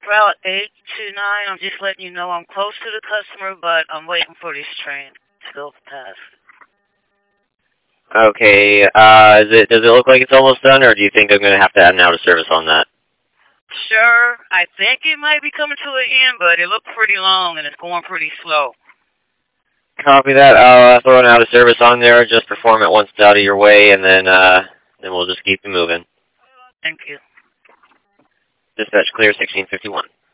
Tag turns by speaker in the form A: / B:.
A: Route 829, I'm just letting you know I'm close to the customer, but I'm waiting for this train to go past.
B: Okay, does it look like it's almost done, or do you think I'm going to have to add an out of service on that?
A: Sure, I think it might be coming to an end, but it looks pretty long and it's going pretty slow.
B: Copy that. I'll throw an out of service on there, just perform it once it's out of your way, and then we'll just keep it moving.
A: Thank you.
B: Dispatch clear 1651.